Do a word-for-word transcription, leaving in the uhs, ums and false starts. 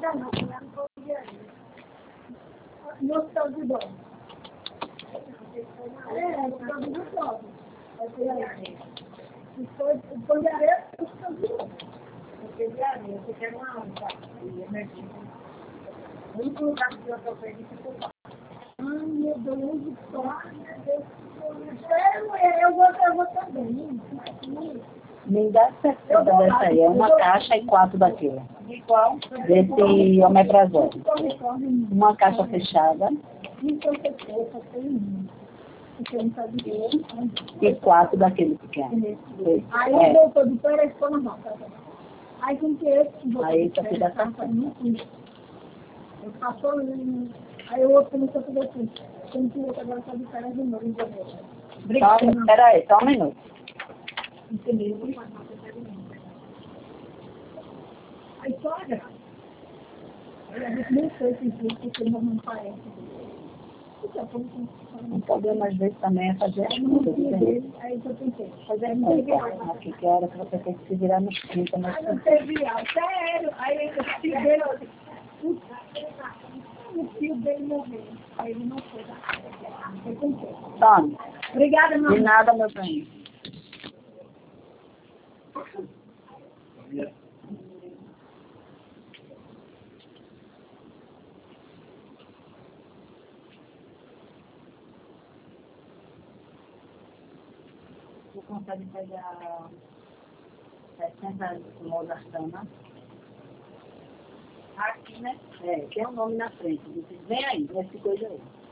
No hospital de dó. É, no hospital de dó. O pão de areia é o hospital de dó. Porque de areia, você quer uma anta de emergência. O único lugar que eu estou feliz é que ai, meu Deus do céu, meu Deus do céu, eu vou, eu vou também. Me dá sessenta dessa aí, é uma caixa e quatro daquela. De qual? Desse omeprazol. Uma caixa fechada. E quatro daquele pequeno. Aí eu voltou de fora e ficou na mão. Aí com que esse aí tá tudo assim. Eu passou ali. Aí o outro começou a fazer assim. Como que o outro agora está de férias de novo. Obrigada. Espera aí, só um minuto. Entendeu? Aí sogra, a gente nem sei se existe, porque ele não parece. O problema às vezes também é fazer as coisas. Aí eu pensei, fazer as coisas. Aqui que hora que você tem que se virar nos trinta, mas... Aí eu teve algo, sério. Aí o filho dele, o filho dele morreu. Aí ele não foi lá. Eu pensei. Tome. Obrigada, mamãe. De nada, meu bem. Você consegue pegar sessenta Mozartana? Aqui, né? É, tem um nome na frente. Diz, vem aí, nesse coisa aí.